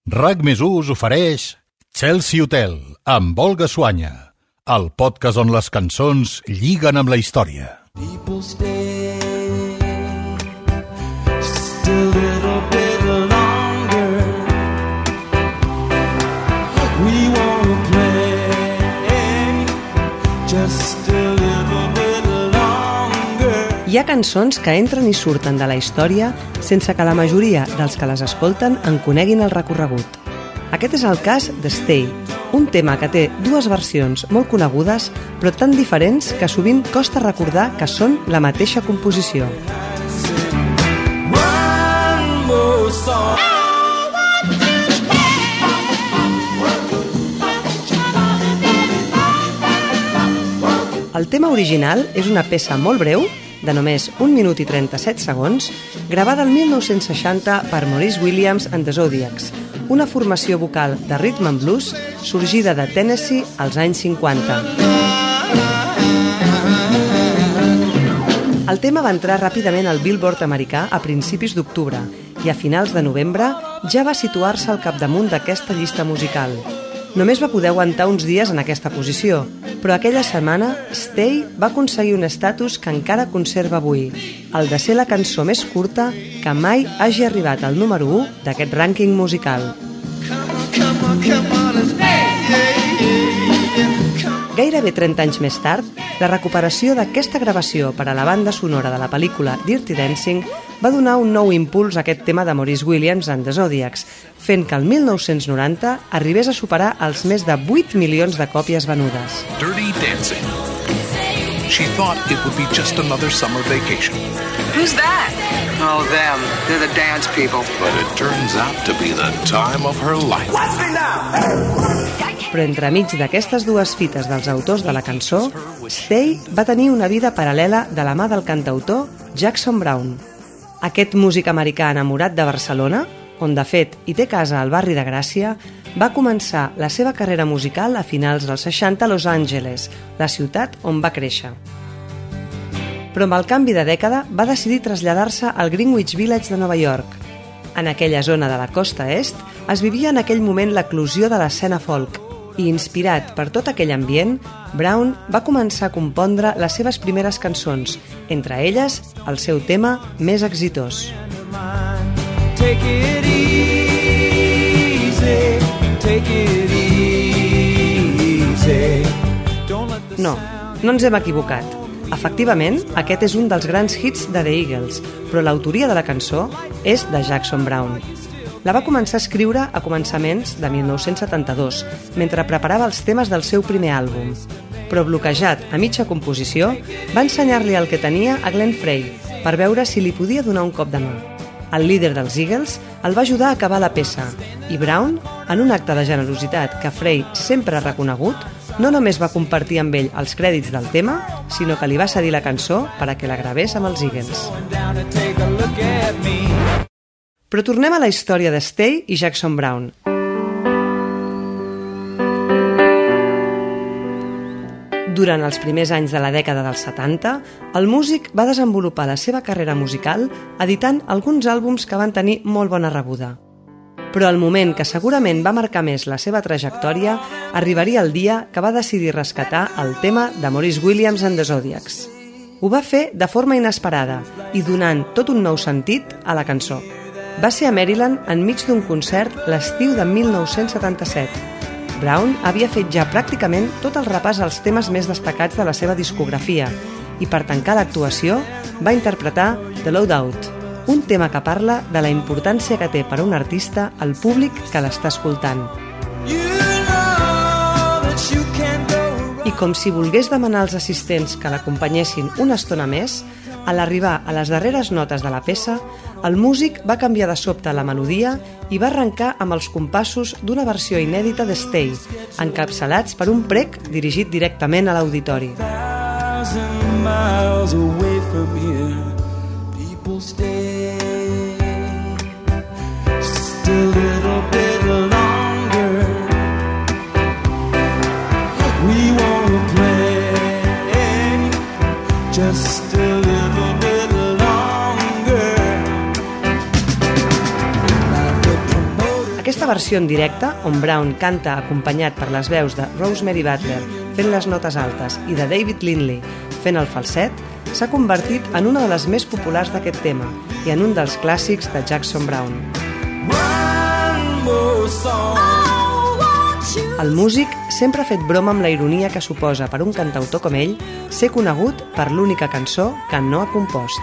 RAC+1 us ofereix Chelsea Hotel amb Olga Suanya, el podcast on les cançons lliguen amb la història. People stay just a little bit longer. We wanna play just a little bit longer. Hi ha cançons que entren i surten de la història sense que la majoria dels que les escolten en coneguin el recorregut. Aquest és el cas de Stay, un tema que té dues versions molt conegudes però tan diferents que sovint costa recordar que són la mateixa composició. El tema original és una peça molt breu, de només 1 minut i 37 segons, gravada el 1960 per Maurice Williams and the Zodiacs, una formació vocal de rhythm and blues sorgida de Tennessee als anys 50. El tema va entrar ràpidament al Billboard americà a principis d'octubre i a finals de novembre ja va situar-se al capdamunt d'aquesta llista musical. Només va poder aguantar uns dies en aquesta posició, però aquella setmana Stay va aconseguir un estatus que encara conserva avui, el de ser la cançó més curta que mai hagi arribat al número 1 d'aquest rànquing musical. Gairebé 30 anys més tard, la recuperació d'aquesta gravació per a la banda sonora de la pel·lícula Dirty Dancing va donar un nou impuls a aquest tema de Maurice Williams and the Zodiacs, fent que el 1990 arribés a superar els més de 8 milions de còpies venudes. Dirty Dancing. She thought it would be just another summer vacation. Who's that? Oh, them. They're the dance people. But it turns out to be the time of her life. Watch me now! Però entremig d'aquestes dues fites dels autors de la cançó, Stay va tenir una vida paral·lela de la mà del cantautor Jackson Browne. Aquest músic americà enamorat de Barcelona, on de fet hi té casa al barri de Gràcia, va començar la seva carrera musical a finals dels 60 a Los Angeles, la ciutat on va créixer. Però amb el canvi de dècada va decidir traslladar-se al Greenwich Village de Nova York. En aquella zona de la costa est es vivia en aquell moment l'eclosió de l'escena folk, i inspirat per tot aquell ambient, Brown va començar a compondre les seves primeres cançons, entre elles el seu tema més exitós. Take it easy, take it easy. No ens hem equivocat. Efectivament, aquest és un dels grans hits de The Eagles, però l'autoria de la cançó és de Jackson Browne. La va començar a escriure a començaments de 1972, mentre preparava els temes del seu primer àlbum. Però bloquejat a mitja composició, va ensenyar-li el que tenia a Glenn Frey per veure si li podia donar un cop de mà. El líder dels Eagles el va ajudar a acabar la peça i Brown, en un acte de generositat que Frey sempre ha reconegut, no només va compartir amb ell els crèdits del tema, sinó que li va cedir la cançó per a que la gravés amb els Eagles. Però tornem a la història de Stay i Jackson Browne. Durant els primers anys de la dècada dels 70, el músic va desenvolupar la seva carrera musical editant alguns àlbums que van tenir molt bona rebuda. Però el moment que segurament va marcar més la seva trajectòria arribaria el dia que va decidir rescatar el tema de Maurice Williams and the Zodiacs. Ho va fer de forma inesperada i donant tot un nou sentit a la cançó. Va ser a Maryland enmig d'un concert l'estiu de 1977. Brown havia fet ja pràcticament tot el repàs als temes més destacats de la seva discografia i per tancar l'actuació va interpretar The Loadout, un tema que parla de la importància que té per a un artista el públic que l'està escoltant. I com si volgués demanar als assistents que l'acompanyessin una estona més, a l'arribar a les darreres notes de la peça, el músic va canviar de sobte la melodia i va arrencar amb els compassos d'una versió inèdita de Stay, encapçalats per un prec dirigit directament a l'auditori. Just a little bit longer. aquesta versió en directe, on Brown canta acompanyat per les veus de Rosemary Butler fent les notes altes i de David Lindley fent el falset, s'ha convertit en una de les més populars d'aquest tema i en un dels clàssics de Jackson Browne. El músic sempre ha fet broma amb la ironia que suposa per un cantautor com ell ser conegut per l'única cançó que no ha compost.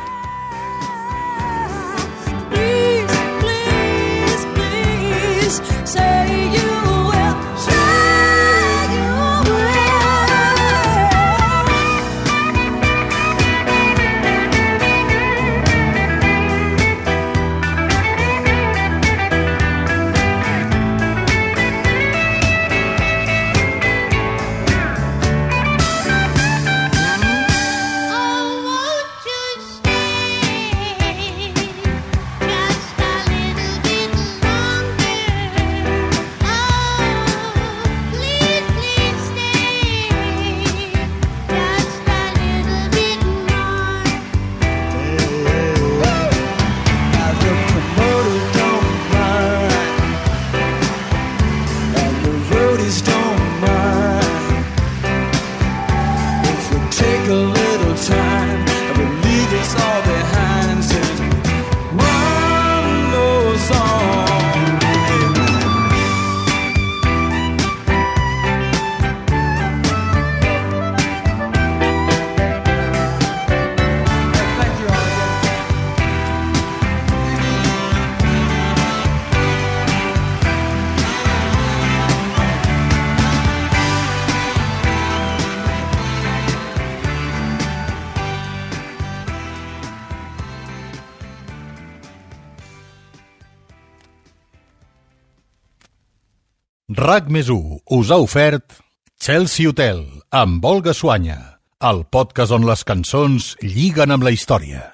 RAC+1 us ha ofert Chelsea Hotel amb Olga Suanya, el podcast on les cançons lliguen amb la història.